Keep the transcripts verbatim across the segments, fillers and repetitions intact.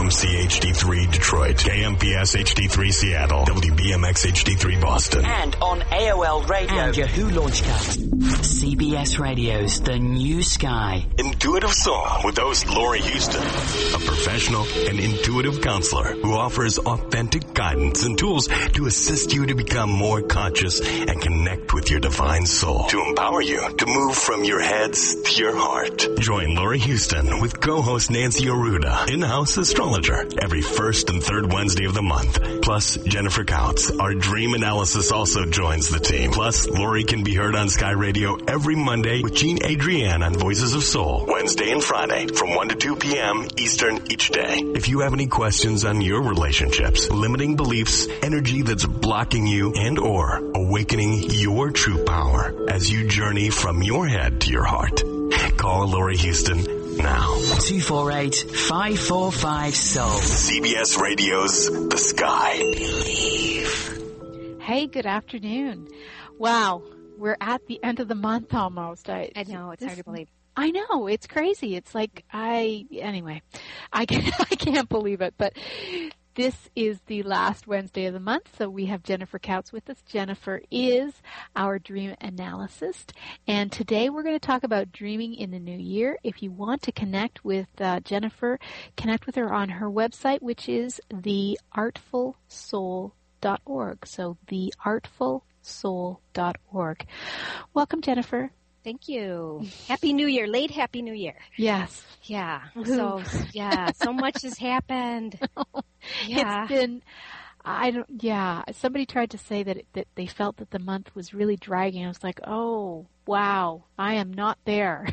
M C H D three Detroit, K M P S H D three Seattle, W B M X H D three Boston, and on A O L Radio and Yahoo Launchcast. C B S Radio's The New Sky. Intuitive Soul with host Lori Houston, a professional and intuitive counselor who offers authentic guidance and tools to assist you to become more conscious and connect with your divine soul, to empower you to move from your heads to your heart. Join Lori Houston with co-host Nancy Arruda, in-house astrologer, every first and third Wednesday of the month. Plus, Jennifer Couts, our dream analysis, also joins the team. Plus, Lori can be heard on Sky Radio every Monday with Jean Adrienne on Voices of Soul, Wednesday and Friday from one to two p.m. Eastern each day. If you have any questions on your relationships, limiting beliefs, energy that's blocking you, and or awakening your true power as you journey from your head to your heart, call Lori Houston now. two four eight, five four five, soul. C B S Radio's The Sky. Believe. Hey, good afternoon. Wow, we're at the end of the month almost. I, I know, it's this, hard to believe. I know, it's crazy. It's like, I, anyway, I can't, I can't believe it, but this is the last Wednesday of the month, so we have Jennifer Couts with us. Jennifer is our dream analyst, and today we're going to talk about dreaming in the new year. If you want to connect with uh, Jennifer, connect with her on her website, which is the artful soul dot org. So the artful soul dot org. Welcome, Jennifer. Thank you. Happy New Year. Late Happy New Year. Yes. Yeah. So, yeah, so much has happened. Yeah. It's been, I don't, yeah, somebody tried to say that, it, that they felt that the month was really dragging. I was like, oh, wow, I am not there.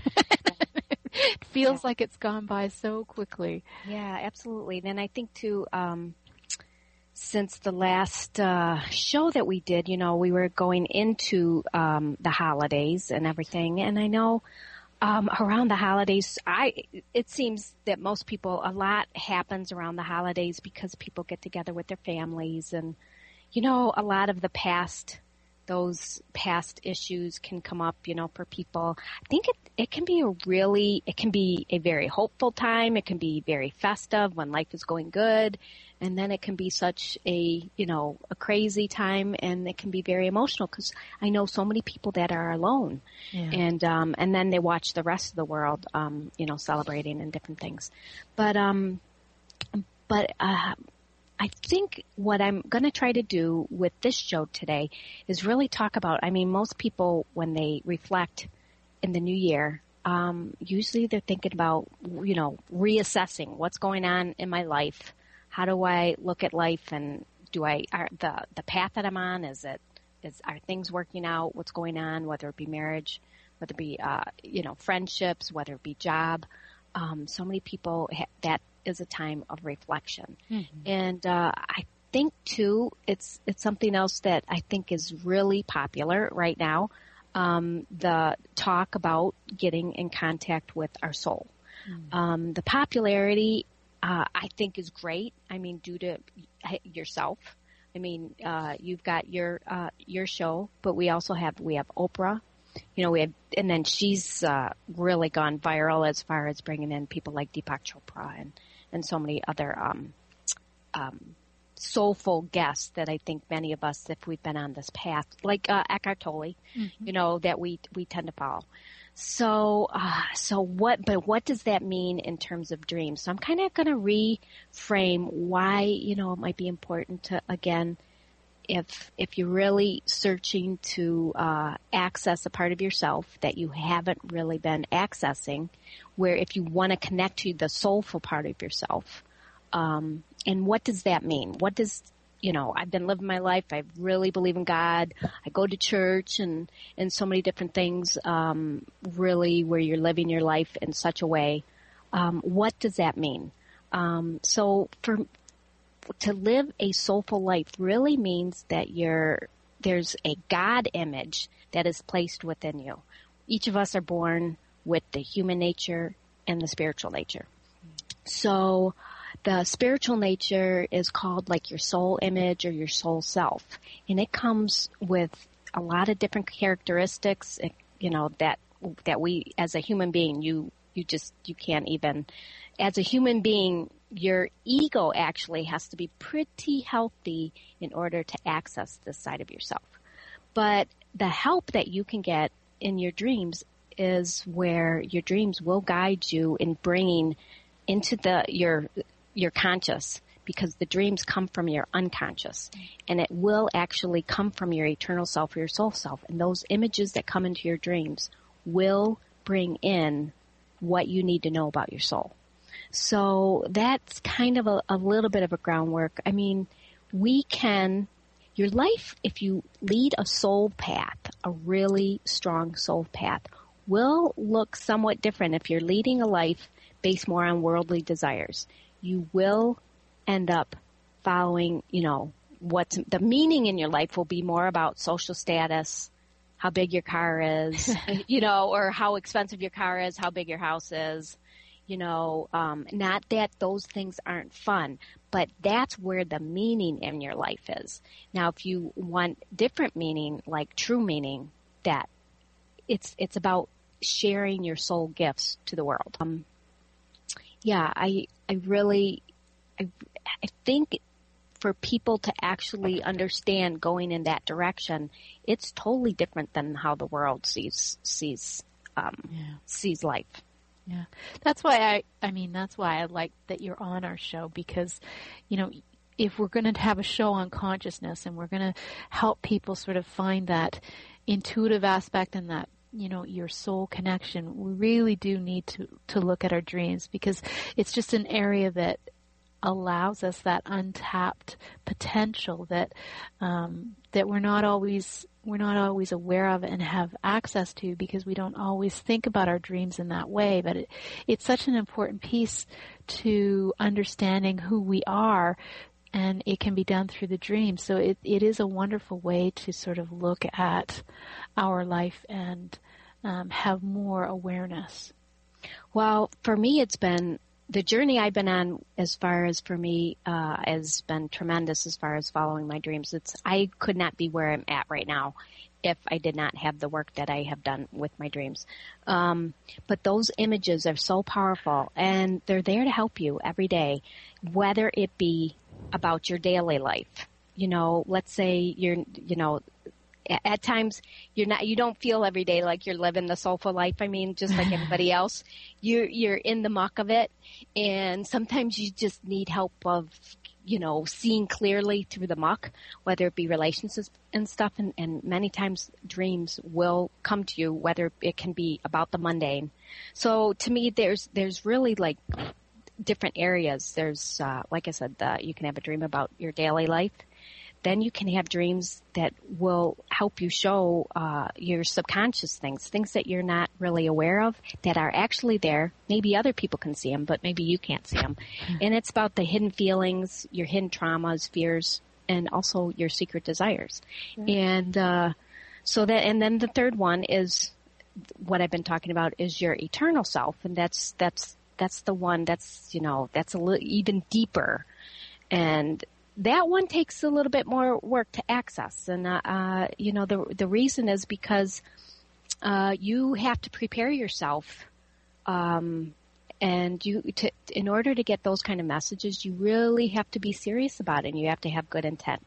It feels yeah. like it's gone by so quickly. Yeah, absolutely. Then I think too, um, since the last uh, show that we did, you know, we were going into um, the holidays and everything. And I know um, around the holidays, I it seems that most people, a lot happens around the holidays because people get together with their families. And, you know, a lot of the past, those past issues can come up, you know, for people. I think it, it can be a really, it can be a very hopeful time. It can be very festive when life is going good. And then it can be such a, you know, a crazy time, and it can be very emotional because I know so many people that are alone. Yeah. And, um, and then they watch the rest of the world, um, you know, celebrating and different things. But, um, but, uh, I think what I'm going to try to do with this show today is really talk about, I mean, most people when they reflect in the new year, um, usually they're thinking about, you know, reassessing what's going on in my life. How do I look at life, and do I, are the, the path that I'm on, is it, is, are things working out? What's going on, whether it be marriage, whether it be, uh, you know, friendships, whether it be job. Um, so many people, ha- that is a time of reflection. Mm-hmm. And, uh, I think too, it's, it's something else that I think is really popular right now. Um, the talk about getting in contact with our soul. Mm-hmm. Um, the popularity, Uh, I think is great. I mean, due to yourself. I mean, uh, you've got your, uh, your show, but we also have, we have Oprah, you know, we have, and then she's, uh, really gone viral as far as bringing in people like Deepak Chopra and, and so many other, um, um, soulful guests that I think many of us, if we've been on this path, like, uh, Eckhart Tolle, mm-hmm. you know, that we, we tend to follow. So, uh, so what, but what does that mean in terms of dreams? So I'm kind of going to reframe why, you know, it might be important to, again, if, if you're really searching to, uh, access a part of yourself that you haven't really been accessing, where if you want to connect to the soulful part of yourself, um, and what does that mean? What does, you know, I've been living my life. I really believe in God. I go to church and, and so many different things, um, really where you're living your life in such a way. Um, what does that mean? Um, so for, to live a soulful life really means that you're, there's a God image that is placed within you. Each of us are born with the human nature and the spiritual nature. So, the spiritual nature is called like your soul image or your soul self. And it comes with a lot of different characteristics, you know, that, that we, as a human being, you, you just, you can't even, as a human being, your ego actually has to be pretty healthy in order to access this side of yourself. But the help that you can get in your dreams is where your dreams will guide you in bringing into the your your conscious, because the dreams come from your unconscious, and it will actually come from your eternal self or your soul self. And those images that come into your dreams will bring in what you need to know about your soul. So that's kind of a, a little bit of a groundwork. I mean, we can, your life, if you lead a soul path, a really strong soul path, will look somewhat different if you're leading a life based more on worldly desires. You will end up following, you know, what's the meaning in your life will be more about social status, how big your car is, you know, or how expensive your car is, how big your house is, you know, um, not that those things aren't fun, but that's where the meaning in your life is. Now, if you want different meaning, like true meaning, that it's, it's about sharing your soul gifts to the world. Um, yeah, I, I really, I, I think for people to actually understand going in that direction, it's totally different than how the world sees sees um, yeah. sees life. Yeah, that's why I. I mean, that's why I like that you're on our show, because, you know, if we're going to have a show on consciousness and we're going to help people sort of find that intuitive aspect and that, you know, your soul connection, we really do need to to look at our dreams, because it's just an area that allows us that untapped potential that um, that we're not always we're not always aware of and have access to, because we don't always think about our dreams in that way. But it, it's such an important piece to understanding who we are, and it can be done through the dream. So it, it is a wonderful way to sort of look at our life and um, have more awareness. Well, for me, it's been the journey I've been on, as far as for me, uh, has been tremendous as far as following my dreams. It's, I could not be where I'm at right now if I did not have the work that I have done with my dreams. Um, but those images are so powerful, and they're there to help you every day, whether it be about your daily life. You know, let's say you're, you know, at times you're not, you don't feel every day like you're living the soulful life. I mean, just like everybody else, you're, you're in the muck of it. And sometimes you just need help of, you know, seeing clearly through the muck, whether it be relationships and stuff. And, and many times dreams will come to you, whether it can be about the mundane. So to me, there's, there's really like different areas. There's, uh, like I said, uh, you can have a dream about your daily life. Then you can have dreams that will help you show uh, your subconscious things, things that you're not really aware of that are actually there. Maybe other people can see them, but maybe you can't see them. And it's about the hidden feelings, your hidden traumas, fears, and also your secret desires. Mm-hmm. And uh, so that, and then the third one is what I've been talking about is your eternal self, and that's that's that's the one that's, you know, that's a little even deeper. And that one takes a little bit more work to access. And, uh, uh, you know, the the reason is because uh, you have to prepare yourself. Um, and you, to, in order to get those kind of messages, you really have to be serious about it, and you have to have good intent.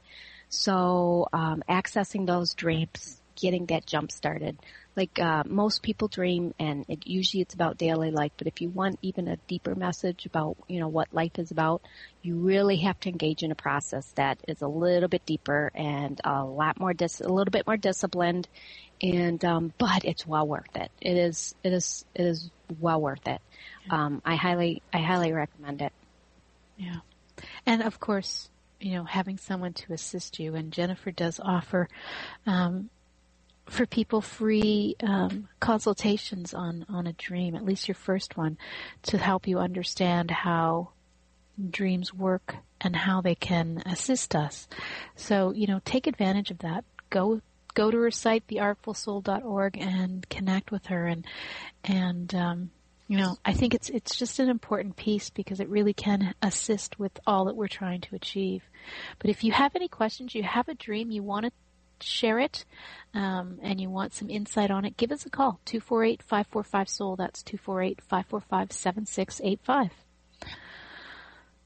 So um, accessing those dreams, getting that jump started. Like uh, most people dream, and it, usually it's about daily life. But if you want even a deeper message about, you know, what life is about, you really have to engage in a process that is a little bit deeper and a lot more, dis- a little bit more disciplined. And um, but it's well worth it. It is, it is, it is well worth it. Um, I highly, I highly recommend it. Yeah, and of course, you know, having someone to assist you, and Jennifer does offer. Um, for people free um, consultations on, on a dream, at least your first one, to help you understand how dreams work and how they can assist us. So, you know, take advantage of that. Go go to her site, the artful soul dot org, and connect with her. And, and um, you know, I think it's it's just an important piece, because it really can assist with all that we're trying to achieve. But if you have any questions, you have a dream, you want to share it, um, and you want some insight on it, give us a call, two four eight, five four five, S O U L. That's two four eight, five four five, seven six eight five. That's two four eight, five four five, seven six eight five. That's two four eight, five four five, seven six eight five.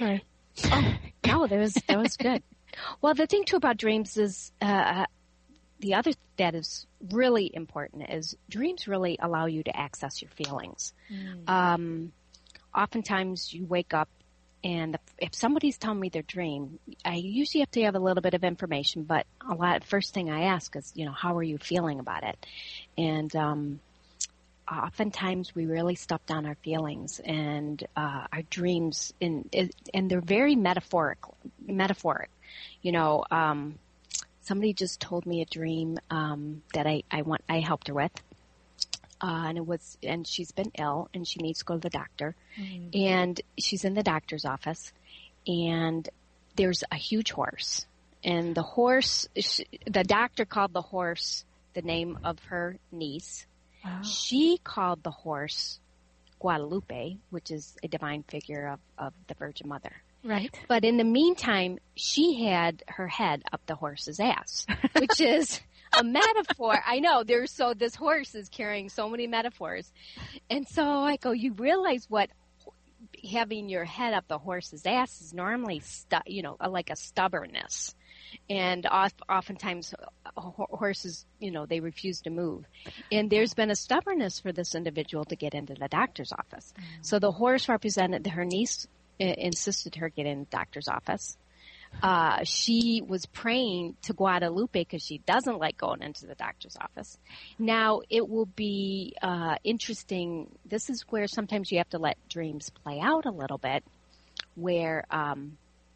Sorry. Oh, no, that was, that was good. Well, the thing too about dreams is, uh, the other that is really important is dreams really allow you to access your feelings. Mm. Um, oftentimes you wake up and if somebody's telling me their dream, I usually have to have a little bit of information, but a lot, first thing I ask is, you know, how are you feeling about it? And, um, oftentimes we really stuff down our feelings and, uh, our dreams in, and they're very metaphoric, metaphoric, you know, um, somebody just told me a dream, um, that I, I want, I helped her with. Uh, and it was, and she's been ill and she needs to go to the doctor mm. and she's in the doctor's office and there's a huge horse and the horse, she, the doctor called the horse the name of her niece. Wow. She called the horse Guadalupe, which is a divine figure of, of the Virgin Mother. Right. But in the meantime, she had her head up the horse's ass, which is a metaphor. I know there's so this horse is carrying so many metaphors. And so I go, you realize what having your head up the horse's ass is normally, stu- you know, like a stubbornness. And oft, oftentimes horses, you know, they refuse to move. And there's been a stubbornness for this individual to get into the doctor's office. Mm-hmm. So the horse represented her niece insisted her get in the doctor's office. Uh, she was praying to Guadalupe because she doesn't like going into the doctor's office. Now, it will be uh, interesting. This is where sometimes you have to let dreams play out a little bit, where um,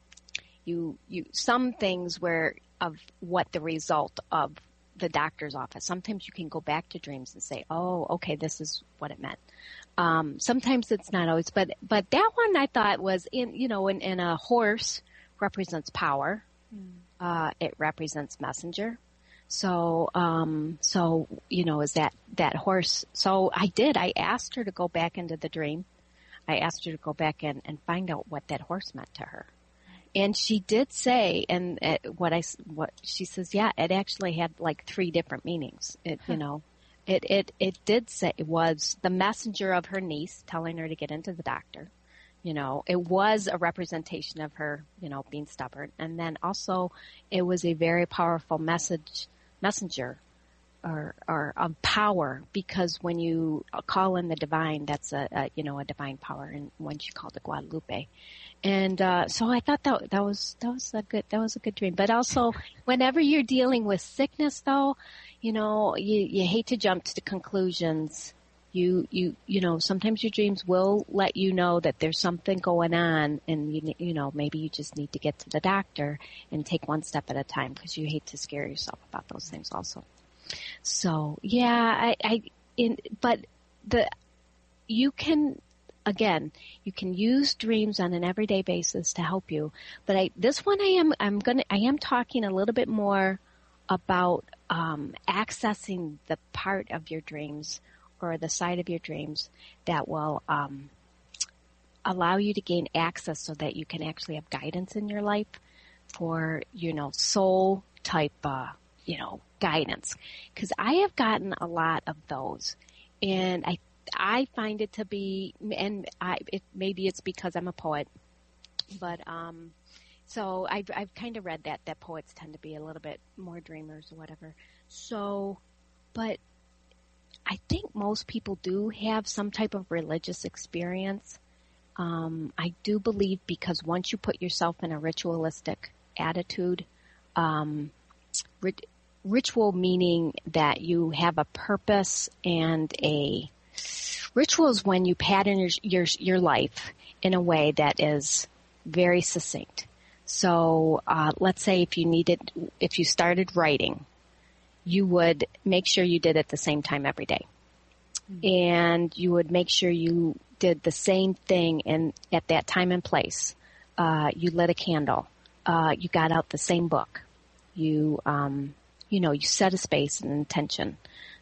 you you some things where of what the result of the doctor's office. Sometimes you can go back to dreams and say, oh, okay, this is what it meant. Um, sometimes it's not always, but, but that one I thought was in, you know, in, in a horse represents power. Mm. Uh, it represents messenger. So, um, so, you know, is that, that horse. So I did, I asked her to go back into the dream. I asked her to go back in and find out what that horse meant to her. And she did say, and uh, what I, what she says, yeah, it actually had like three different meanings. It, huh. you know, It, it, it did say it was the messenger of her niece telling her to get into the doctor. You know, it was a representation of her, you know, being stubborn. And then also it was a very powerful message, messenger or, or of power, because when you call in the divine, that's a, a you know, a divine power. And when she called it Guadalupe. And, uh, so I thought that, that was, that was a good, that was a good dream. But also whenever you're dealing with sickness though, you know, you, you hate to jump to the conclusions. You, you, you know, sometimes your dreams will let you know that there's something going on and you, you know, maybe you just need to get to the doctor and take one step at a time because you hate to scare yourself about those things also. So, yeah, I, I, in, but the, you can, again, you can use dreams on an everyday basis to help you. But I, this one I am, I'm gonna, I am talking a little bit more about um, accessing the part of your dreams or the side of your dreams that will um, allow you to gain access so that you can actually have guidance in your life for, you know, soul type, uh, you know, guidance. Because I have gotten a lot of those, and I I find it to be, and I it, maybe it's because I'm a poet, but um. So I've, I've kind of read that, that poets tend to be a little bit more dreamers or whatever. So, but I think most people do have some type of religious experience. Um, I do believe because once you put yourself in a ritualistic attitude, um, rit- ritual meaning that you have a purpose and a ritual is when you pattern your, your, your life in a way that is very succinct. So, uh, let's say if you needed, if you started writing, you would make sure you did it the same time every day. Mm-hmm. And you would make sure you did the same thing in, at that time and place. Uh, you lit a candle. Uh, you got out the same book. You, um, you know, you set a space and intention.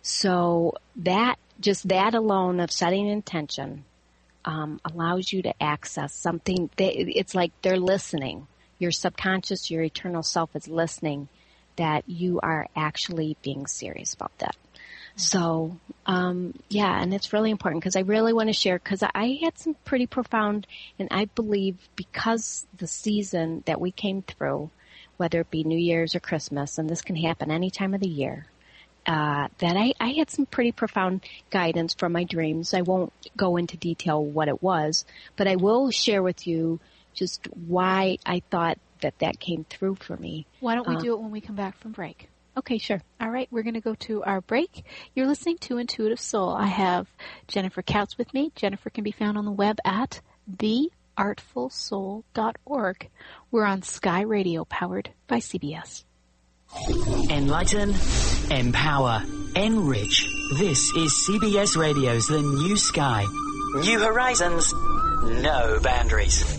So that, just that alone of setting an intention, um, allows you to access something. They, it's like they're listening. Your subconscious, your eternal self is listening that you are actually being serious about that. So, um, yeah, and it's really important because I really want to share because I had some pretty profound, and I believe because the season that we came through, whether it be New Year's or Christmas, and this can happen any time of the year, uh, that I, I had some pretty profound guidance from my dreams. I won't go into detail what it was, but I will share with you just why I thought that that came through for me. Why don't we uh, do it when we come back from break? Okay, sure. All right, we're going to go to our break. You're listening to Intuitive Soul. I have Jennifer Kautz with me. Jennifer can be found on the web at the artful soul dot org. We're on Sky Radio, powered by C B S. Enlighten, empower, enrich. This is C B S Radio's The New Sky. New horizons, no boundaries.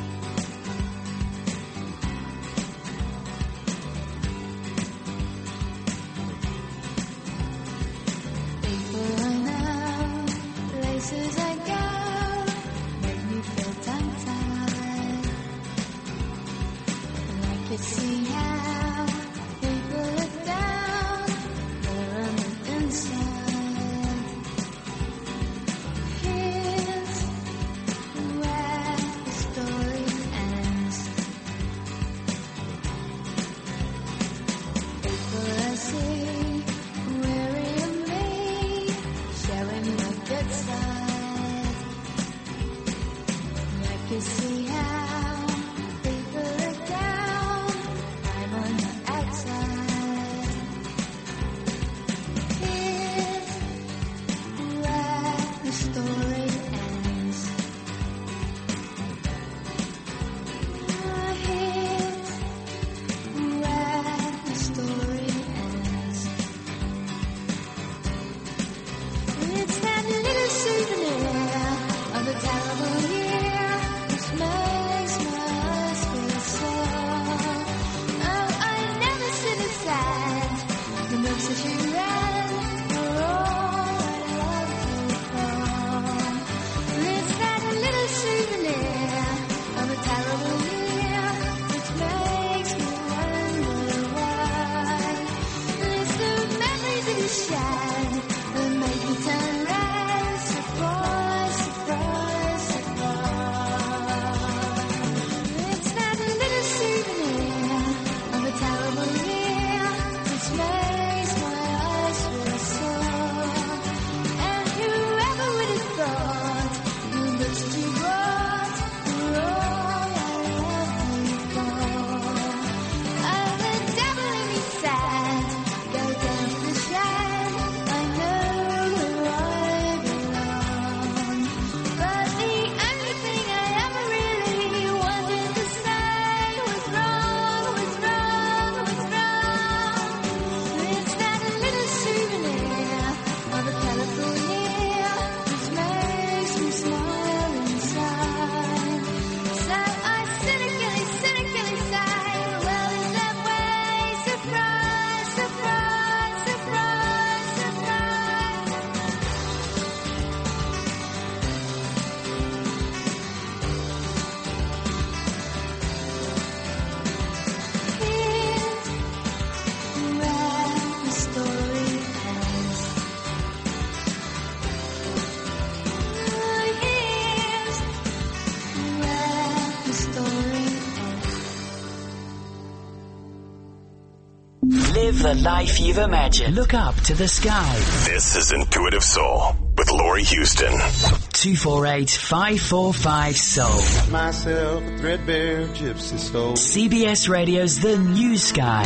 Live the life you've imagined. Look up to the sky. This is Intuitive Soul with Laurie Houston. two four eight, five four five, soul. Myself a threadbare gypsy stole. C B S Radio's The New Sky.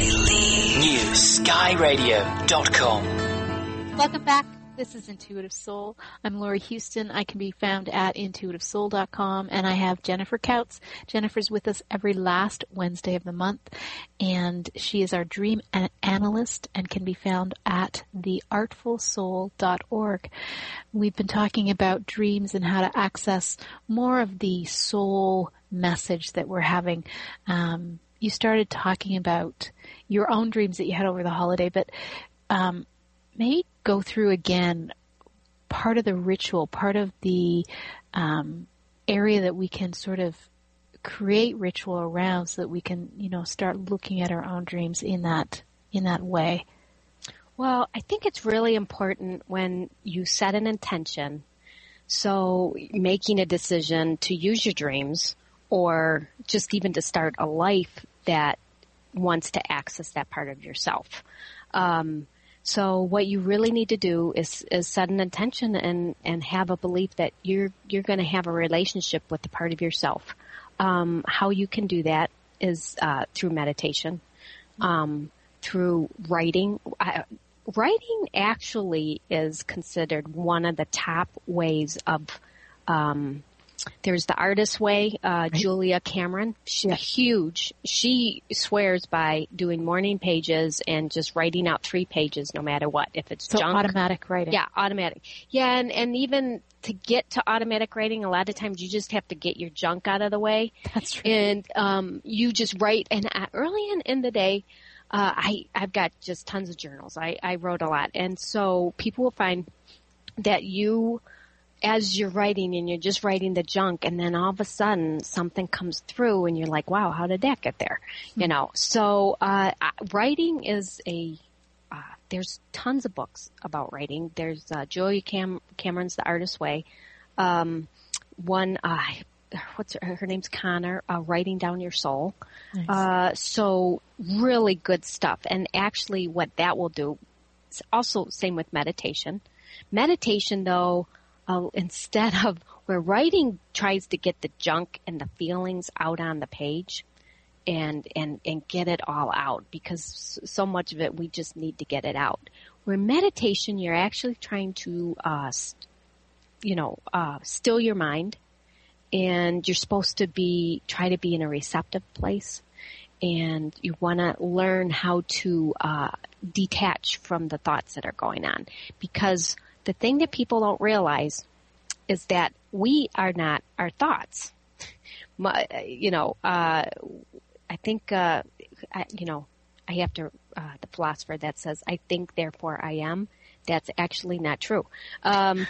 New sky radio dot com. Welcome back. This is Intuitive Soul. I'm Laurie Houston. I can be found at intuitive soul dot com, and I have Jennifer Kautz. Jennifer's with us every last Wednesday of the month, and she is our dream an- analyst and can be found at the artful soul dot org. We've been talking about dreams and how to access more of the soul message that we're having. Um, you started talking about your own dreams that you had over the holiday, but um, may go through again part of the ritual, part of the um, area that we can sort of create ritual around, so that we can, you know, start looking at our own dreams in that in that way. Well, I think it's really important when you set an intention. So making a decision to use your dreams or just even to start a life that wants to access that part of yourself. Um, so what you really need to do is, is set an intention and, and have a belief that you're, you're going to have a relationship with the part of yourself. Um, how you can do that is, uh, through meditation, um, through writing. I, writing actually is considered one of the top ways of, um, there's the artist way, uh, right. Julia Cameron. She's yeah. huge. She swears by doing morning pages and just writing out three pages no matter what. If it's so junk. automatic writing. Yeah, automatic. Yeah, and, and even to get to automatic writing, a lot of times you just have to get your junk out of the way. That's true. And um, you just write. And early in, in the day, uh, I, I've got just tons of journals. I, I wrote a lot. And so people will find that you... as you're writing and you're just writing the junk and then all of a sudden something comes through and you're like, wow, how did that get there? Mm-hmm. You know, so, uh, writing is a, uh, there's tons of books about writing. There's, uh, Julia Cam- Cameron's The Artist's Way. Um, one, uh, what's her, her name's Connor, uh, Writing Down Your Soul. Nice. Uh, so really good stuff. And actually what that will do is also same with meditation. Meditation though, Uh, instead of where writing tries to get the junk and the feelings out on the page and, and, and get it all out because so much of it we just need to get it out. Where meditation, you're actually trying to, uh, st- you know, uh, still your mind and you're supposed to be, try to be in a receptive place and you want to learn how to, uh, detach from the thoughts that are going on because the thing that people don't realize is that we are not our thoughts. My, you know, uh, I think, uh, I, you know, I have to, uh, the philosopher that says, I think, therefore I am. That's actually not true. Um,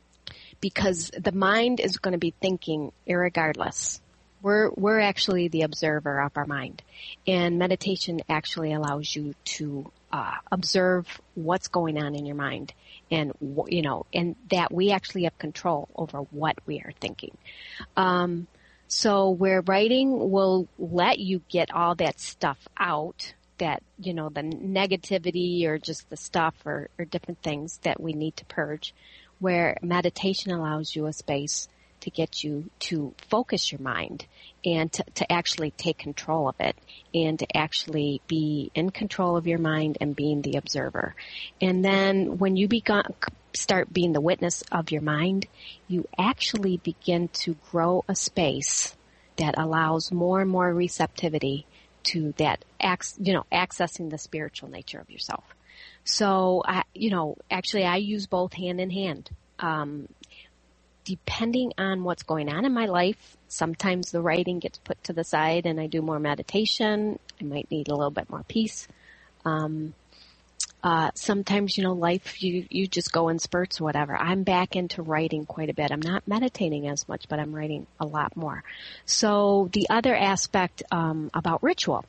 because the mind is going to be thinking irregardless. We're, we're actually the observer of our mind. And meditation actually allows you to, uh, observe what's going on in your mind. And, you know, and that we actually have control over what we are thinking. Um, so where writing will let you get all that stuff out, that, you know, the negativity or just the stuff or, or different things that we need to purge, where meditation allows you a space to get you to focus your mind and to, to actually take control of it and to actually be in control of your mind and being the observer. And then when you begin, start being the witness of your mind, you actually begin to grow a space that allows more and more receptivity to that, you know, accessing the spiritual nature of yourself. So, I, you know, actually I use both hand in hand. Um, Depending on what's going on in my life, sometimes the writing gets put to the side and I do more meditation. I might need a little bit more peace. Um, uh, sometimes, you know, life, you, you just go in spurts or whatever. I'm back into writing quite a bit. I'm not meditating as much, but I'm writing a lot more. So the other aspect um, about ritual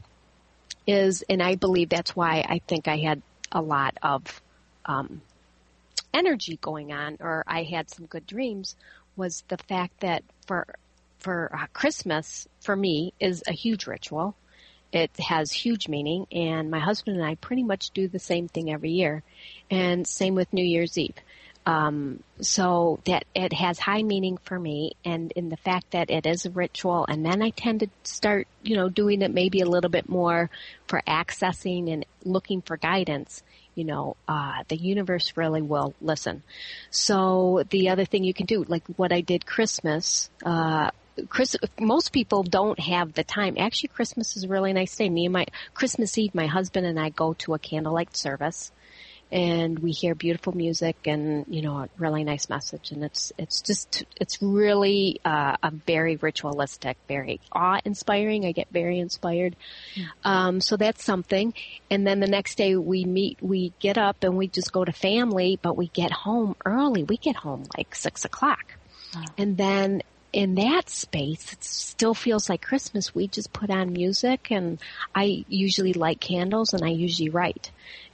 is, and I believe that's why I think I had a lot of um energy going on, or I had some good dreams, was the fact that for for uh, Christmas, for me, is a huge ritual. It has huge meaning, and my husband and I pretty much do the same thing every year, and same with New Year's Eve. Um, so that it has high meaning for me, and in the fact that it is a ritual, and then I tend to start, you know, doing it maybe a little bit more for accessing and looking for guidance. You know, uh, the universe really will listen. So the other thing you can do, like what I did Christmas, uh, Chris, most people don't have the time. Actually, Christmas is a really nice day. Me and my, Christmas Eve, my husband and I go to a candlelight service and we hear beautiful music and, you know, a really nice message. And it's, it's just, it's really, uh, a very ritualistic, very awe-inspiring. I get very inspired. Yeah. Um, so that's something. And then the next day we meet, we get up and we just go to family, but we get home early. We get home like six o'clock. Wow. And then in that space, it still feels like Christmas. We just put on music and I usually light candles and I usually write.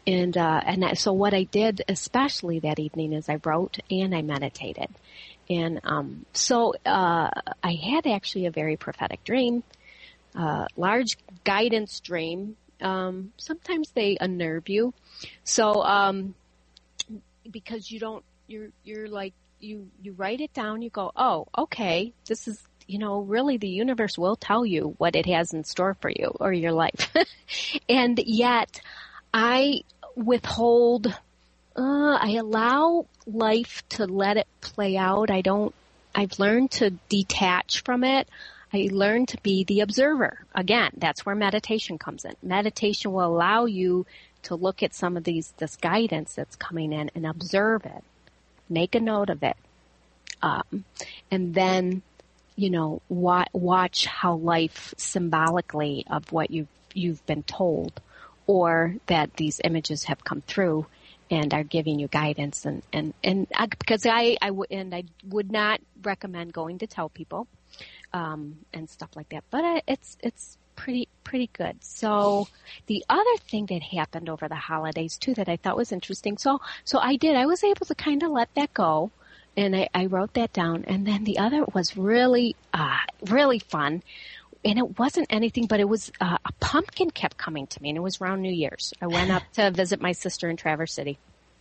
And, uh, and I, so what I did, especially that evening, is I wrote and I meditated. And, um, so, uh, I had actually a very prophetic dream, uh, large guidance dream. Um, sometimes they unnerve you. So, um, because you don't, you're, you're like, you, you write it down, you go, oh, okay, this is, you know, really the universe will tell you what it has in store for you or your life. And yet I withhold, uh, I allow life to let it play out. I don't, I've learned to detach from it. I learned to be the observer. Again, that's where meditation comes in. Meditation will allow you to look at some of these, this guidance that's coming in and observe it. Make a note of it. Um, and then, you know, wa- watch how life symbolically of what you've, you've been told, or that these images have come through and are giving you guidance. And, and, and I, because I, I w- and I would not recommend going to tell people, um, and stuff like that, but I, it's, it's pretty, pretty good. So the other thing that happened over the holidays too, that I thought was interesting. So, so I did, I was able to kind of let that go. And I, I wrote that down. And then the other was really, uh, really fun. And it wasn't anything, but it was, uh, a pumpkin kept coming to me, and it was around New Year's. I went up to visit my sister in Traverse City.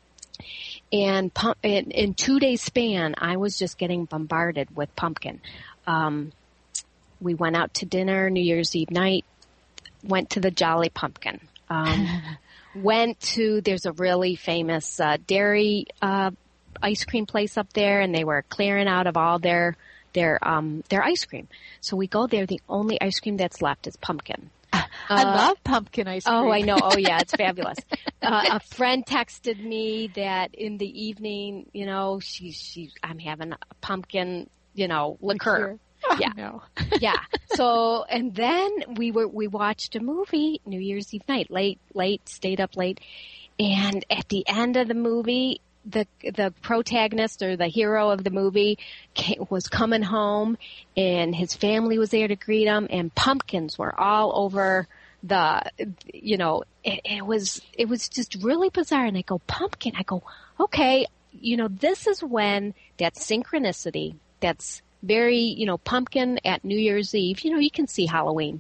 And pump, in, in two days span, I was just getting bombarded with pumpkin. Um, we went out to dinner New Year's Eve night, went to the Jolly Pumpkin. Um, went to, there's a really famous, uh, dairy, uh, ice cream place up there, and they were clearing out of all their their um their ice cream. So we go there. The only ice cream that's left is pumpkin. I uh, love pumpkin ice cream. Oh, I know. Oh, yeah, it's fabulous. Uh, a friend texted me that in the evening, you know, she she I'm having a pumpkin, you know, liqueur. Oh, yeah, no. yeah. So and then we were we watched a movie New Year's Eve night, late late, stayed up late, and at the end of the movie, the the protagonist or the hero of the movie came, was coming home, and his family was there to greet him, and pumpkins were all over the, you know, it, it was it was just really bizarre. And I go, pumpkin. I go, okay, you know, this is when that synchronicity, that's very, you know, pumpkin at New Year's Eve. You know, you can see Halloween.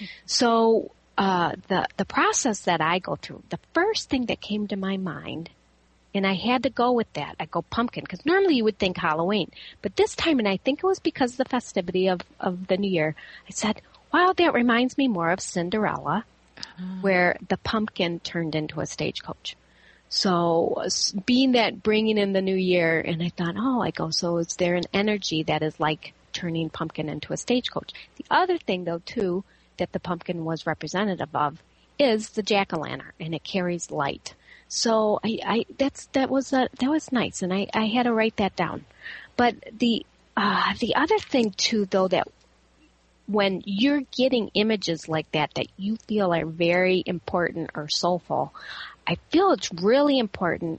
So uh, the the process that I go through, the first thing that came to my mind. And I had to go with that. I go pumpkin, because normally you would think Halloween. But this time, and I think it was because of the festivity of, of the New Year, I said, wow, that reminds me more of Cinderella, uh-huh. where the pumpkin turned into a stagecoach. So being that bringing in the New Year, and I thought, oh, I go, so is there an energy that is like turning pumpkin into a stagecoach? The other thing, though, too, that the pumpkin was representative of is the jack-o'-lantern, and it carries light. So I, I that's that was a, that was nice, and I, I had to write that down. But the uh, the other thing too, though, that when you're getting images like that that you feel are very important or soulful, I feel it's really important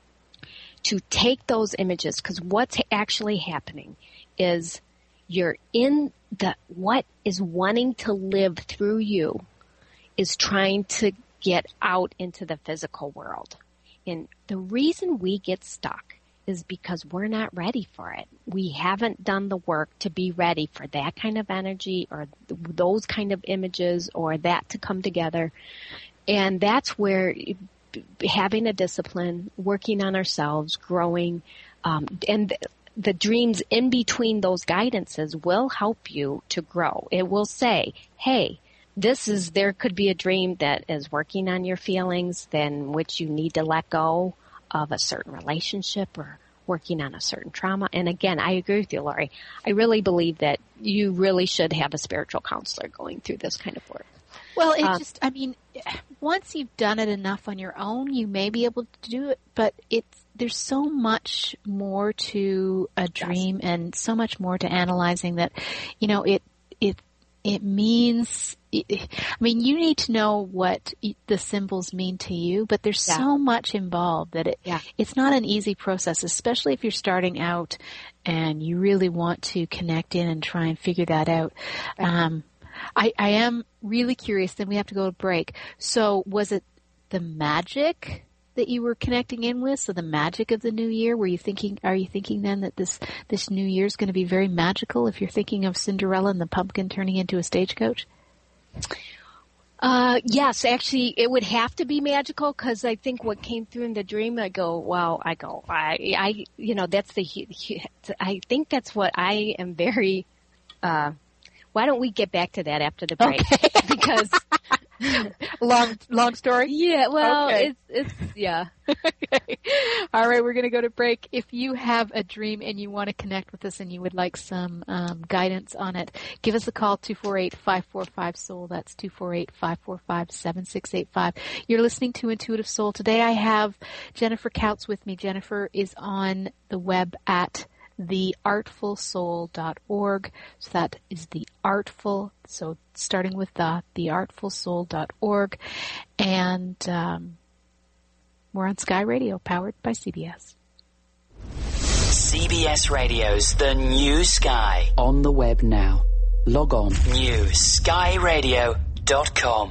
to take those images, because what's actually happening is you're in the what is wanting to live through you is trying to get out into the physical world. And the reason we get stuck is because we're not ready for it. We haven't done the work to be ready for that kind of energy or those kind of images or that to come together. And that's where having a discipline, working on ourselves, growing, um, and the dreams in between those guidances will help you to grow. It will say, hey, This is, there could be a dream that is working on your feelings, then which you need to let go of a certain relationship or working on a certain trauma. And again, I agree with you, Lori. I really believe that you really should have a spiritual counselor going through this kind of work. Well, it um, just, I mean, once you've done it enough on your own, you may be able to do it, but it's, there's so much more to a dream yes. and so much more to analyzing that, you know, it, it, it means, I mean, you need to know what the symbols mean to you, but there's yeah. so much involved that it, yeah. it's not an easy process, especially if you're starting out and you really want to connect in and try and figure that out. Right. Um, I, I am really curious, then we have to go to break. So was it the magic that you were connecting in with? So the magic of the new year, were you thinking, are you thinking then that this, this new year is going to be very magical if you're thinking of Cinderella and the pumpkin turning into a stagecoach? Uh, yes, actually, it would have to be magical because I think what came through in the dream, I go, wow, I go, I, I, you know, that's the, I think that's what I am very, uh, why don't we get back to that after the break? Okay. Because long, long story. Yeah, well, okay. it's, it's, yeah. Okay. All right, we're going to go to break. If you have a dream and you want to connect with us and you would like some um, guidance on it, give us a call, two four eight, five four five, S O U L. That's two four eight, five four five, seven six eight five. You're listening to Intuitive Soul. Today I have Jennifer Kautz with me. Jennifer is on the web at the artful soul dot org. So that is the artful, so starting with the, the artful soul dot org. And um, we're on Sky Radio, powered by C B S. C B S Radio's The New Sky. On the web now. Log on. new sky radio dot com.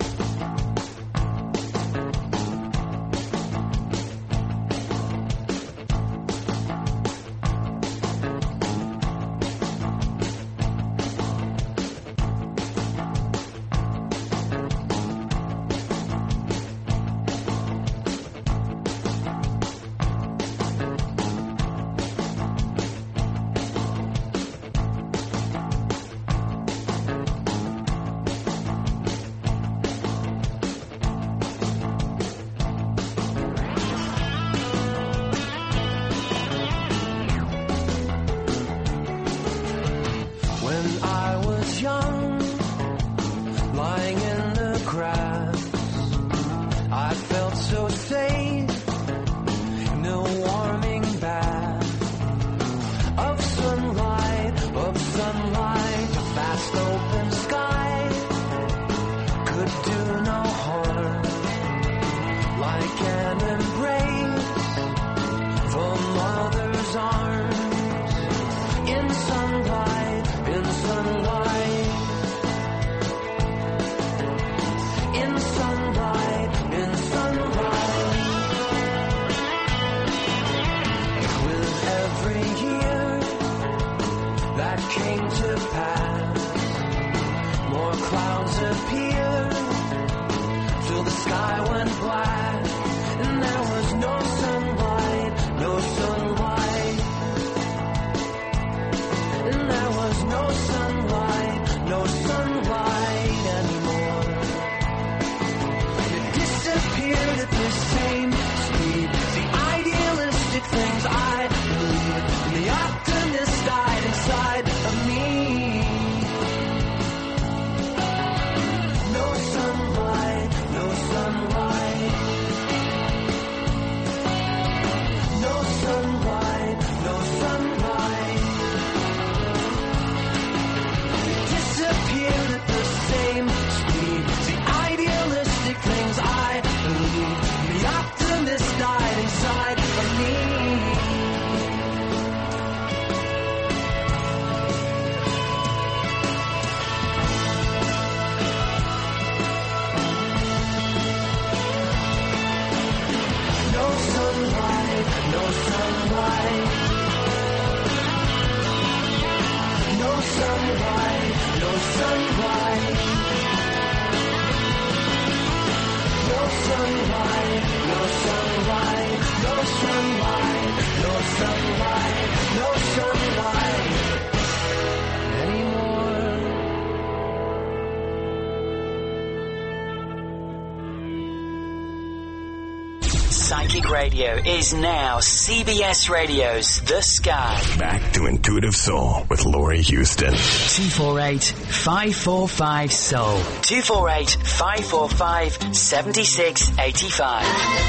Psychic Radio is now C B S Radio's The Sky. Back to Intuitive Soul with Laurie Houston. two four eight, five four five, S O U L. two four eight, five four five, seven six eight five.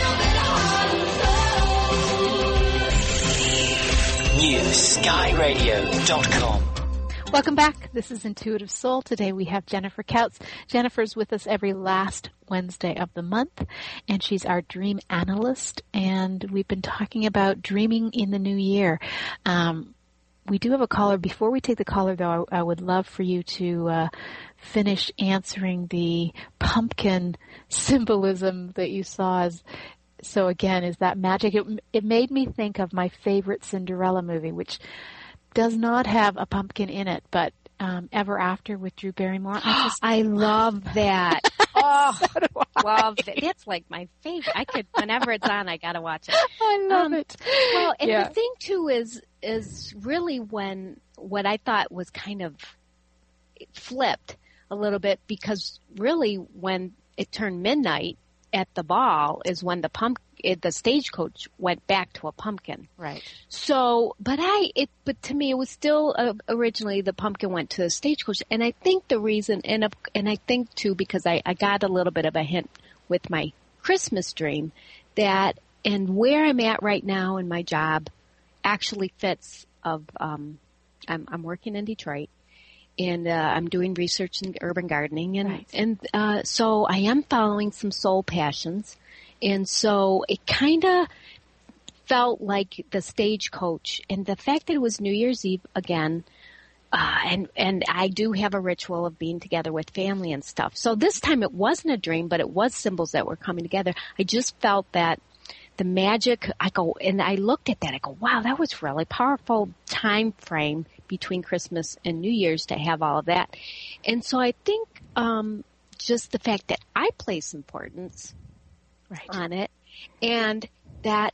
new sky radio dot com. Welcome back. This is Intuitive Soul. Today we have Jennifer Kautz. Jennifer's with us every last Wednesday of the month, and she's our dream analyst, and we've been talking about dreaming in the new year. Um, we do have a caller. Before we take the caller, though, I, I would love for you to uh, finish answering the pumpkin symbolism that you saw. As, so again, is that magic? It, it made me think of my favorite Cinderella movie, which does not have a pumpkin in it, but um, Ever After with Drew Barrymore. I, just, I love that. Oh, so do I. love that. That's like my favorite. I could, whenever it's on, I gotta watch it. I love um, it. Well, and yeah. the thing too is, is really when what I thought was kind of flipped a little bit, because really when it turned midnight at the ball is when the pump, it, the stagecoach went back to a pumpkin. Right. So, but I, it, but to me, it was still uh, originally the pumpkin went to the stagecoach, and I think the reason, and of, and I think too, because I, I got a little bit of a hint with my Christmas dream that, and where I'm at right now in my job, actually fits. Of, um, I'm, I'm working in Detroit, and uh, I'm doing research in urban gardening, and right. and uh, so I am following some soul passions. And so it kind of felt like the stagecoach, and the fact that it was New Year's Eve again, uh, and, and I do have a ritual of being together with family and stuff. So this time it wasn't a dream, but it was symbols that were coming together. I just felt that the magic, I go, and I looked at that, I go, wow, that was really powerful time frame between Christmas and New Year's to have all of that. And so I think, um, just the fact that I place importance Right. on it, and that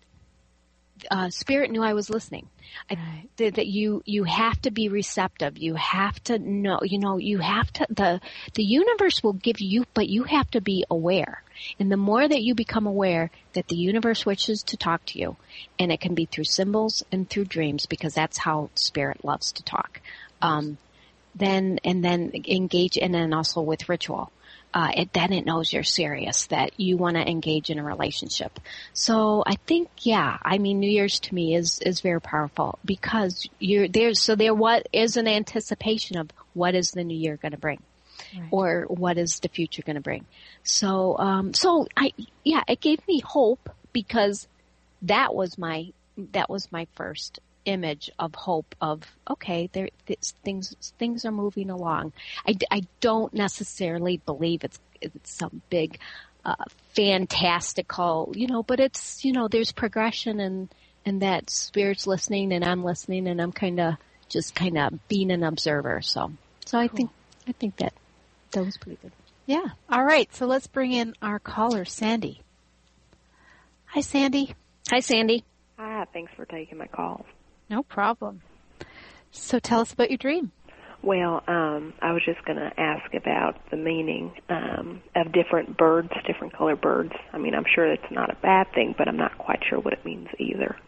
uh, Spirit knew I was listening. I, Right. th- that you you have to be receptive. You have to know. You know. You have to. the The universe will give you, but you have to be aware. And the more that you become aware that the universe wishes to talk to you, and it can be through symbols and through dreams, because that's how Spirit loves to talk. Um, then and then engage, and then also with ritual. Uh, it, then it knows you're serious, that you want to engage in a relationship. So I think, yeah, I mean, New Year's to me is, is very powerful, because you're there's, so there what is an anticipation of what is the new year going to bring, right. or what is the future going to bring. So, um, so I, yeah, it gave me hope, because that was my, that was my first image of hope of, okay, there, things, things are moving along. I, I don't necessarily believe it's, it's some big, uh, fantastical, you know, but it's, you know, there's progression, and, and that Spirit's listening, and I'm listening, and I'm kind of just kind of being an observer. So, so I cool. think, I think that, that was pretty good. Yeah. All right. So let's bring in our caller, Sandy. Hi, Sandy. Hi, Sandy. Hi. Thanks for taking my call. No problem. So tell us about your dream. Well, um, I was just going to ask about the meaning um, of different birds, different colored birds. I mean, I'm sure it's not a bad thing, but I'm not quite sure what it means either.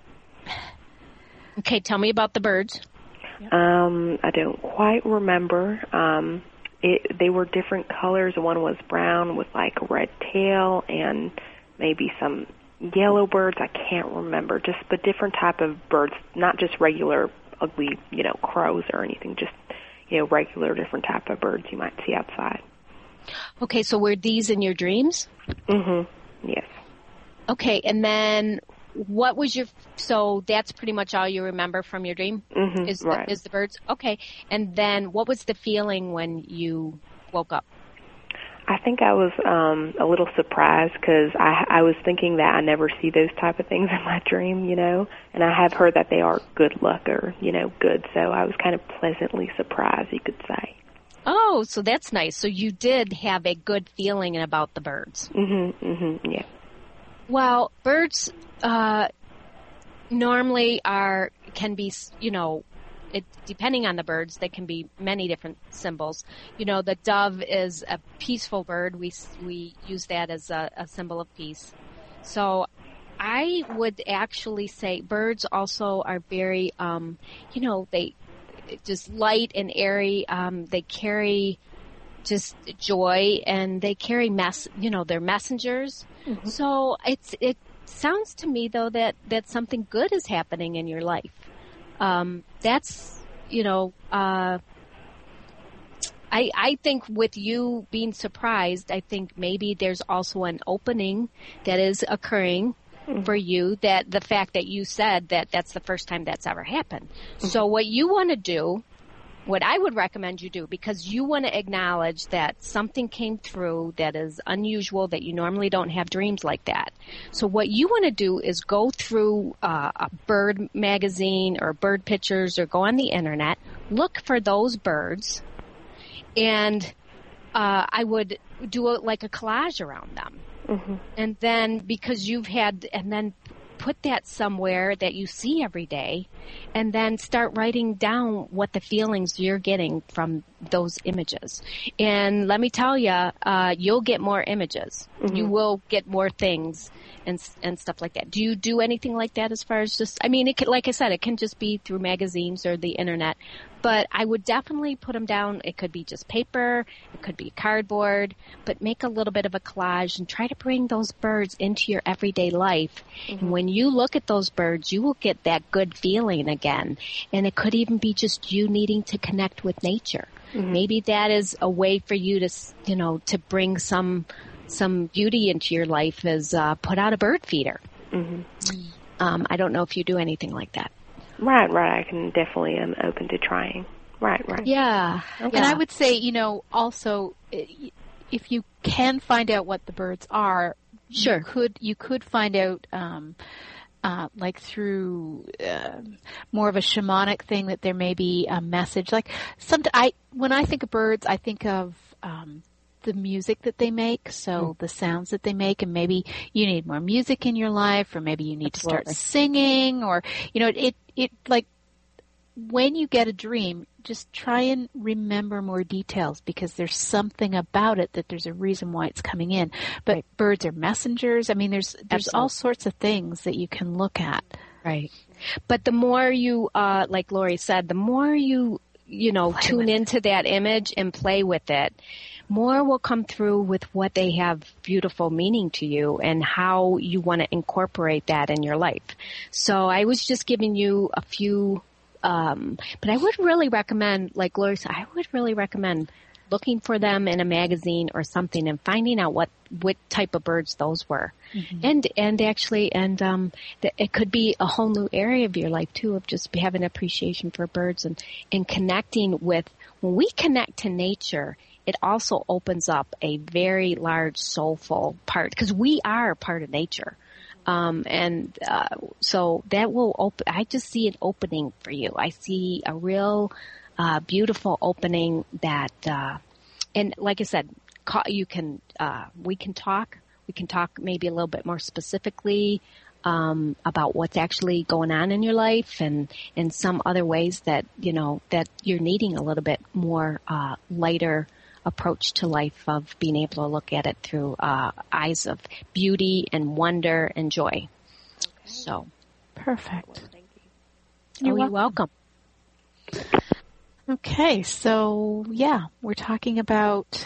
Okay, tell me about the birds. Um, I don't quite remember. Um, it, they were different colors. One was brown with like a red tail, and maybe some yellow birds. I can't remember. Just but different type of birds, not just regular ugly, you know, crows or anything. Just, you know, regular different type of birds you might see outside. Okay, so were these in your dreams? Mm-hmm. Yes. Okay, and then what was your? So that's pretty much all you remember from your dream. Mm-hmm. Is right. the, is the birds? Okay, and then what was the feeling when you woke up? I think I was um, a little surprised, because I, I was thinking that I never see those type of things in my dream, you know, and I have heard that they are good luck, or, you know, good, so I was kind of pleasantly surprised, you could say. Oh, so that's nice. So you did have a good feeling about the birds. Mm-hmm, mm-hmm, yeah. Well, birds uh, normally are, can be, you know, It, depending on the birds, there can be many different symbols. You know, the dove is a peaceful bird. We we use that as a, a symbol of peace. So I would actually say birds also are very, um, you know, they just light and airy. Um, they carry just joy, and they carry mess. You know, they're messengers. Mm-hmm. So it's it sounds to me though that that something good is happening in your life. Um, that's, you know, uh, I, I think with you being surprised, I think maybe there's also an opening that is occurring mm-hmm. for you, that the fact that you said that that's the first time that's ever happened. Mm-hmm. So what you want to do, what I would recommend you do, because you want to acknowledge that something came through that is unusual, that you normally don't have dreams like that. So what you want to do is go through uh, a bird magazine or bird pictures, or go on the internet, look for those birds, and uh, I would do a, like a collage around them. Mm-hmm. And then, because you've had, and then put that somewhere that you see every day, and then start writing down what the feelings you're getting from those images. And let me tell you, uh, you'll get more images. Mm-hmm. You will get more things and and stuff like that. Do you do anything like that as far as just, I mean, it can, like I said, it can just be through magazines or the internet, but I would definitely put them down. It could be just paper, it could be cardboard, but make a little bit of a collage and try to bring those birds into your everyday life. Mm-hmm. And when you look at those birds, you will get that good feeling again. And it could even be just you needing to connect with nature. Mm-hmm. Maybe that is a way for you to, you know, to bring some some beauty into your life, is uh, put out a bird feeder. Mm-hmm. Um, I don't know if you do anything like that. Right, right. I can definitely am open to trying. Right, right. Yeah. Okay. And I would say, you know, also, if you can find out what the birds are, sure, you could you could find out. Um, Uh, like through uh, more of a shamanic thing, that there may be a message. Like some, I when I think of birds, I think of um, the music that they make, so mm. the sounds that they make, and maybe you need more music in your life, or maybe you need Absolutely. to start singing, or you know, it it like when you get a dream, just try and remember more details, because there's something about it that there's a reason why it's coming in. But right. birds are messengers. I mean, there's there's Absolutely. all sorts of things that you can look at. Right. But the more you, uh, like Lori said, the more you, you know, play tune into that image and play with it, more will come through with what they have beautiful meaning to you and how you want to incorporate that in your life. So I was just giving you a few Um, but I would really recommend, like Lori said, I would really recommend looking for them in a magazine or something and finding out what, what type of birds those were. Mm-hmm. And, and actually, and, um, the, it could be a whole new area of your life too, of just having appreciation for birds and, and connecting with, when we connect to nature, it also opens up a very large soulful part, because we are part of nature. Um, and, uh, so that will open, I just see an opening for you. I see a real, uh, beautiful opening that, uh, and like I said, you can, uh, we can talk, we can talk maybe a little bit more specifically, um, about what's actually going on in your life, and, and some other ways that, you know, that you're needing a little bit more, uh, lighter approach to life, of being able to look at it through uh, eyes of beauty and wonder and joy. Okay. So, perfect. Well, thank you. You're, oh, welcome. you're welcome. Okay, so yeah, we're talking about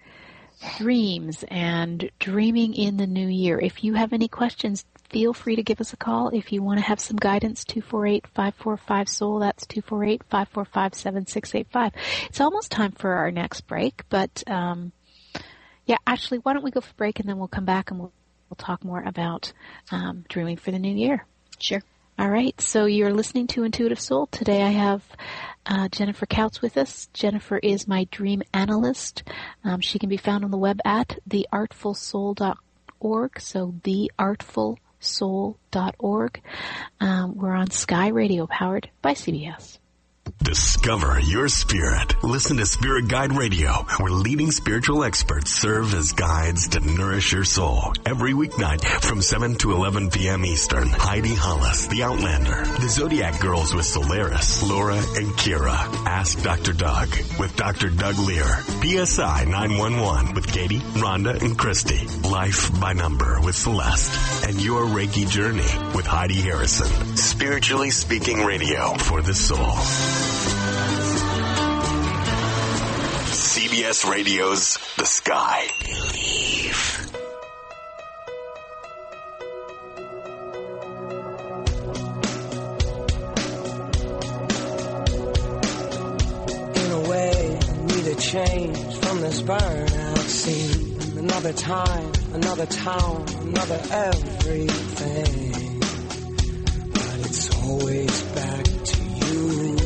dreams and dreaming in the new year. If you have any questions, feel free to give us a call. If you want to have some guidance, two four eight, five four five, S O U L. That's two four eight, five four five, seven six eight five. It's almost time for our next break, but um, yeah, actually, why don't we go for break, and then we'll come back and we'll, we'll talk more about um, dreaming for the new year. Sure. All right, so you're listening to Intuitive Soul. Today I have uh, Jennifer Kautz with us. Jennifer is my dream analyst. Um, she can be found on the web at the artful soul dot org, so the artful soul dot org. Um, we're on Sky Radio, powered by C B S. Discover your spirit. Listen to Spirit Guide Radio, where leading spiritual experts serve as guides to nourish your soul. Every weeknight from seven to eleven p.m. Eastern. Heidi Hollis, The Outlander. The Zodiac Girls with Solaris, Laura, and Kira. Ask Doctor Doug with Doctor Doug Lear. P S I nine one one with Katie, Rhonda, and Christy. Life by Number with Celeste. And Your Reiki Journey with Heidi Harrison. Spiritually Speaking Radio for the soul. C B S Radio's The Sky. Believe. In a way, I need a change from this burnout scene. The Another time, another town, another everything. But it's always back to you.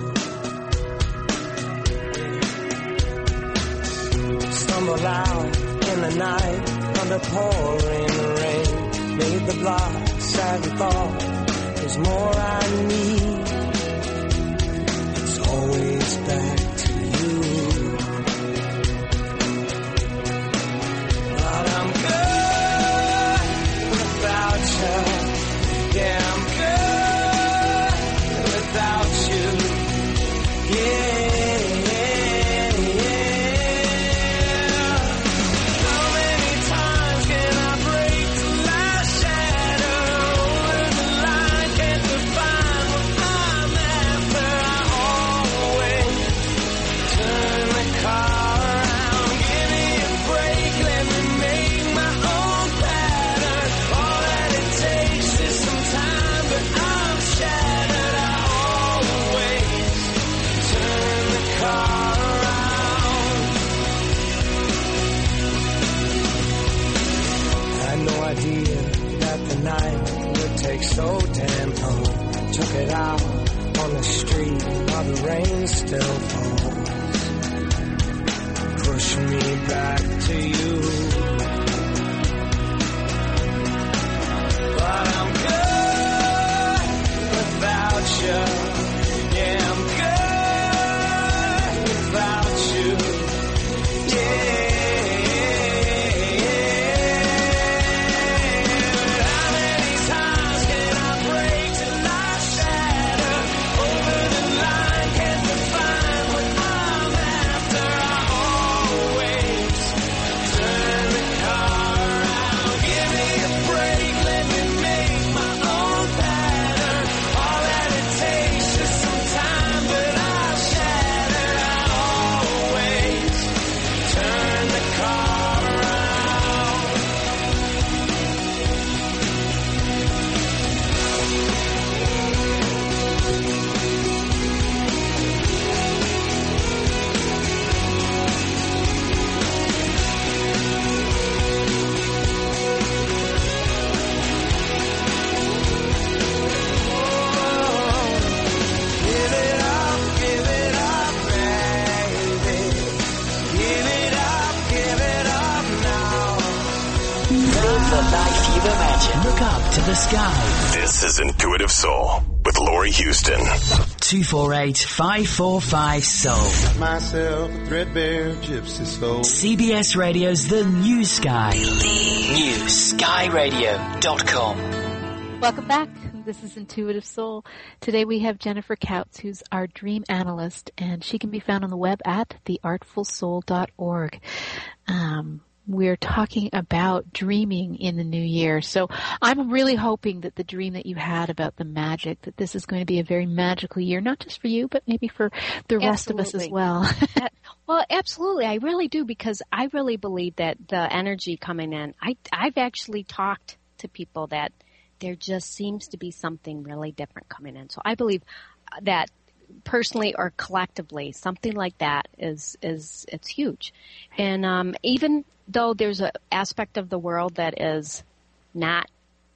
Stumble out in the night under pouring rain. Made the block, sad thought, there's more I need. It's always back to you. But I'm good without you. Yeah, I'm good without you. Yeah. So damn long, took it out on the street while the rain still falls. Push me back to you. But I'm good without you. Yeah, I'm good without you. Yeah. Look up to the sky. This is Intuitive Soul with Laurie Houston. two four eight, five four five, soul. Myself a threadbare gypsy soul. C B S Radio's The New Sky. new sky radio dot com. Welcome back. This is Intuitive Soul. Today we have Jennifer Kautz, who's our dream analyst, and she can be found on the web at the artful soul dot org. Um, We're talking about dreaming in the new year. So I'm really hoping that the dream that you had about the magic, that this is going to be a very magical year, not just for you, but maybe for the rest Absolutely. of us as well. Well, absolutely. I really do, because I really believe that the energy coming in, I, I've actually talked to people that there just seems to be something really different coming in. So I believe that personally or collectively, something like that is, is, it's huge. And, um, even though there's an aspect of the world that is not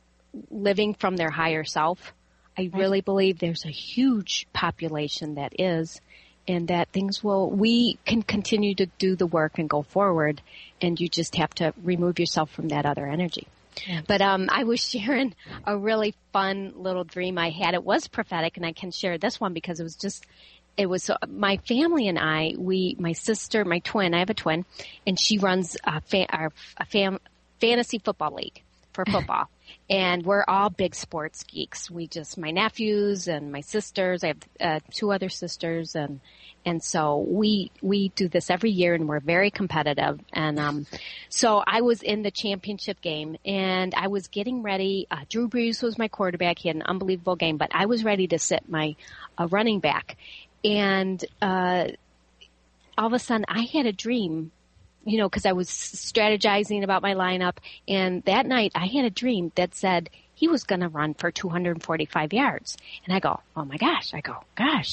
living from their higher self, I really believe there's a huge population that is, and that things will, we can continue to do the work and go forward, and you just have to remove yourself from that other energy. Yeah. But um, I was sharing a really fun little dream I had. It was prophetic, and I can share this one because it was just, it was uh, my family and I, we, my sister, my twin, I have a twin, and she runs a, fa- our, a fam- fantasy football league for football. And we're all big sports geeks. We just, my nephews and my sisters, I have uh, two other sisters, and and so we we do this every year, and we're very competitive. And um, so I was in the championship game, and I was getting ready. Uh, Drew Brees was my quarterback. He had an unbelievable game, but I was ready to sit my uh, running back. And uh, all of a sudden, I had a dream. You know, because I was strategizing about my lineup, and that night I had a dream that said he was going to run for two hundred forty-five yards. And I go, oh my gosh, I go, gosh.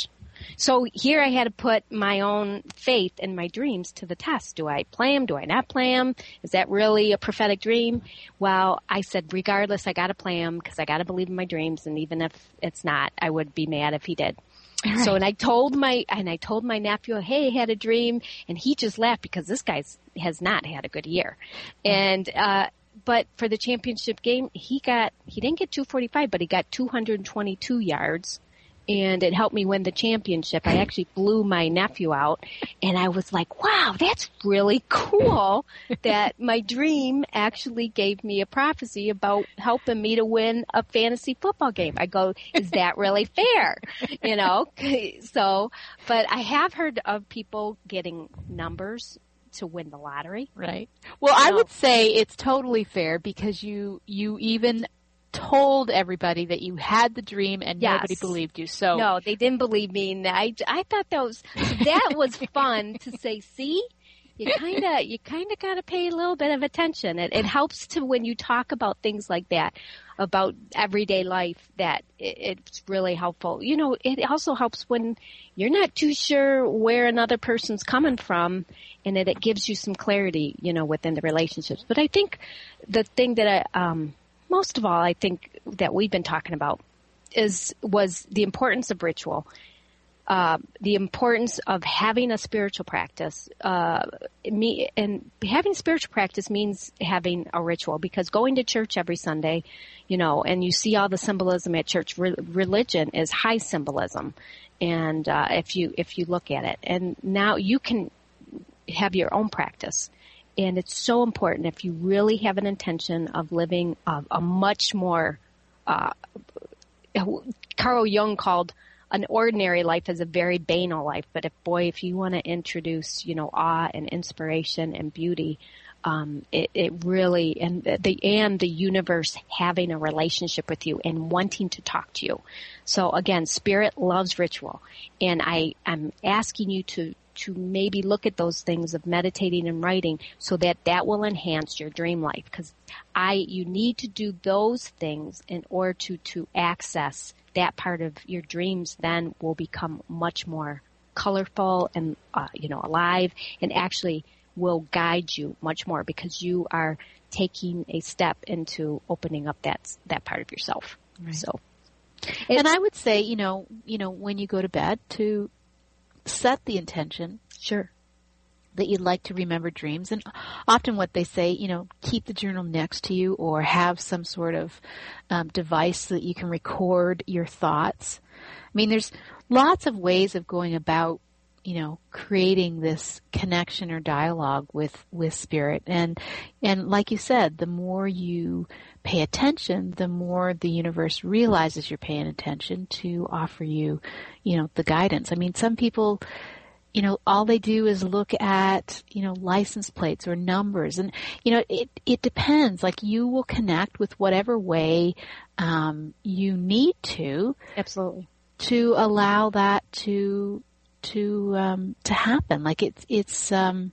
So here I had to put my own faith in my dreams to the test. Do I play them? Do I not play them? Is that really a prophetic dream? Well, I said, regardless, I got to play them because I got to believe in my dreams. And even if it's not, I would be mad if he did. Right. So, and I told my, and I told my nephew, hey, I had a dream, and he just laughed because this guy has not had a good year. And, uh, but for the championship game, he got, he didn't get two forty-five, but he got two hundred twenty-two yards. And it helped me win the championship. I actually blew my nephew out, and I was like, wow, that's really cool that my dream actually gave me a prophecy about helping me to win a fantasy football game. I go, is that really fair? You know, so, but I have heard of people getting numbers to win the lottery. Right. Well, so, I would say it's totally fair because you, you even told everybody that you had the dream and yes. nobody believed you. So no, they didn't believe me. And I, I thought that was, that was fun to say, see, you kind of, you kind of got to pay a little bit of attention. It, it helps to, when you talk about things like that, about everyday life, that it, it's really helpful. You know, it also helps when you're not too sure where another person's coming from, and it, it gives you some clarity, you know, within the relationships. But I think the thing that I, um, most of all, I think that we've been talking about is was the importance of ritual, uh, the importance of having a spiritual practice. Uh, me and having spiritual practice means having a ritual, because going to church every Sunday, you know, and you see all the symbolism at church. Re- religion is high symbolism, and uh, if you if you look at it, and now you can have your own practice. And it's so important if you really have an intention of living a, a much more, uh, Carl Jung called an ordinary life as a very banal life. But if, boy, if you want to introduce, you know, awe and inspiration and beauty, um, it, it really, and the, and the universe having a relationship with you and wanting to talk to you. So again, spirit loves ritual. And I, I'm asking you to, to maybe look at those things of meditating and writing so that that will enhance your dream life. Because I, you need to do those things in order to, to access that part of your dreams. Then will become much more colorful and, uh, you know, alive, and actually will guide you much more because you are taking a step into opening up that, that part of yourself. Right. So, and I would say, you know, you know, when you go to bed, to set the intention, sure, that you'd like to remember dreams. And often what they say, you know, keep the journal next to you or have some sort of um, device so that you can record your thoughts. I mean, there's lots of ways of going about, you know, creating this connection or dialogue with, with spirit. And, and like you said, the more you pay attention, the more the universe realizes you're paying attention to offer you, you know, the guidance. I mean, some people, you know, all they do is look at, you know, license plates or numbers. And, you know, it, it depends. Like, you will connect with whatever way, um, you need to. Absolutely. To allow that to, to, um, to happen. Like, it's, it's, um,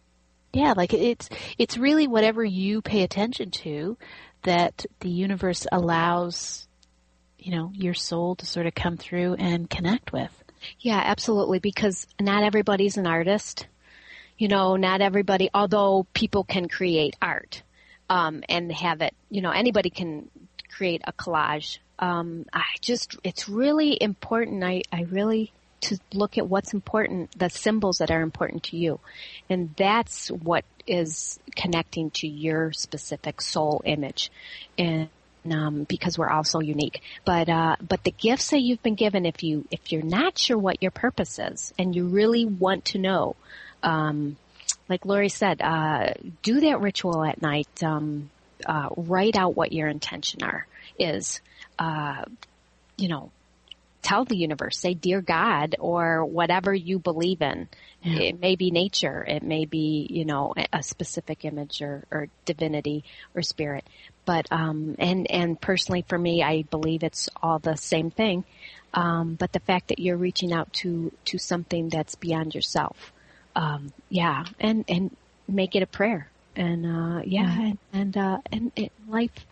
yeah, like it's, it's really whatever you pay attention to that the universe allows, you know, your soul to sort of come through and connect with. Yeah, absolutely, because not everybody's an artist. You know, not everybody, although people can create art um, and have it, you know, anybody can create a collage. Um, I just, it's really important. I, I really, to look at what's important, the symbols that are important to you. And that's what is connecting to your specific soul image. And Um, because we're all so unique. But, uh, but the gifts that you've been given, if you, if you're not sure what your purpose is and you really want to know, um, like Lori said, uh, do that ritual at night, um, uh, write out what your intention are, is, uh, you know, tell the universe, say, dear God, or whatever you believe in. Yeah. It may be nature. It may be, you know, a specific image or, or divinity or spirit. But, um, and, and personally for me, I believe it's all the same thing. Um, but the fact that you're reaching out to, to something that's beyond yourself. Um, yeah. And, and make it a prayer. And, uh, yeah. Mm-hmm. And, and, uh, and it, life,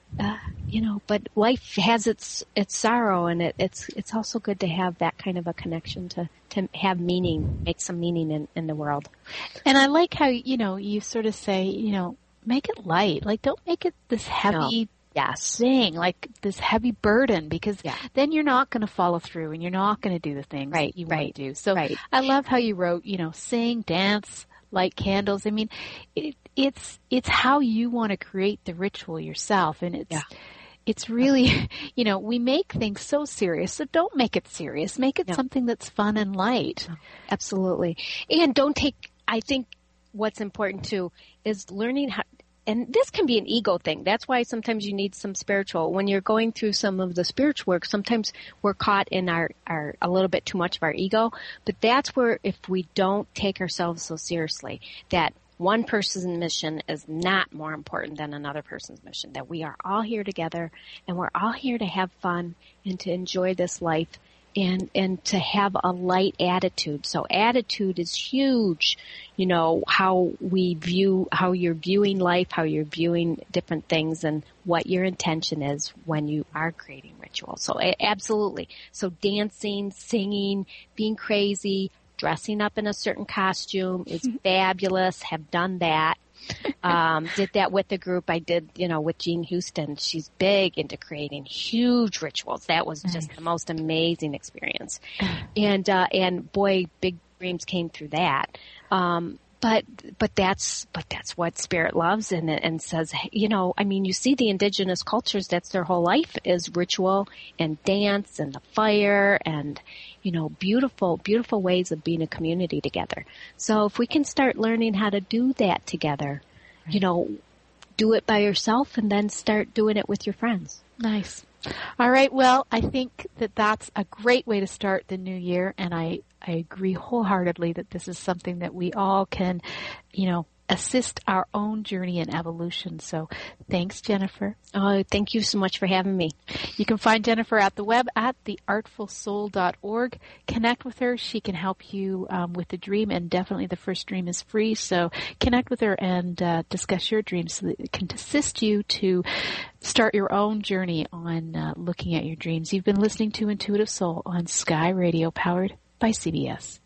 uh, you know, but life has its its sorrow, and it, it's it's also good to have that kind of a connection to, to have meaning, make some meaning in, in the world. And I like how, you know, you sort of say, you know, make it light. Like, don't make it this heavy no. yes. thing, like this heavy burden, because yeah. then you're not going to follow through and you're not going to do the things right, that you right, want to do. So right. I love how you wrote, you know, sing, dance, light candles. I mean, it, it's it's how you want to create the ritual yourself, and it's yeah. it's really, you know, we make things so serious, so don't make it serious. Make it no. something that's fun and light. No. Absolutely, and don't take. I think what's important too is learning how. And this can be an ego thing. That's why sometimes you need some spiritual. When you're going through some of the spiritual work, sometimes we're caught in our, our a little bit too much of our ego. But that's where if we don't take ourselves so seriously, that one person's mission is not more important than another person's mission, that we are all here together and we're all here to have fun and to enjoy this life and, and to have a light attitude. So attitude is huge. You know, how we view, how you're viewing life, how you're viewing different things, and what your intention is when you are creating rituals. So absolutely. So dancing, singing, being crazy, dressing up in a certain costume is fabulous. Have done that. Um, did that with the group I did, you know, with Jean Houston. She's big into creating huge rituals. That was just nice. The most amazing experience. And, uh, and boy, big dreams came through that. Um, but, but that's, but that's what Spirit loves and, and says, you know, I mean, you see the indigenous cultures, that's their whole life is ritual and dance and the fire and, you know, beautiful, beautiful ways of being a community together. So if we can start learning how to do that together, right. you know, do it by yourself and then start doing it with your friends. Nice. All right. Well, I think that that's a great way to start the new year. And I, I agree wholeheartedly that this is something that we all can, you know, assist our own journey and evolution. So thanks, Jennifer. Oh, thank you so much for having me. You can find Jennifer at the web at the artful soul dot org. Connect with her. She can help you um, with the dream, and definitely the first dream is free. So connect with her and uh, discuss your dreams so that it can assist you to start your own journey on uh, looking at your dreams. You've been listening to Intuitive Soul on Sky Radio, powered by C B S.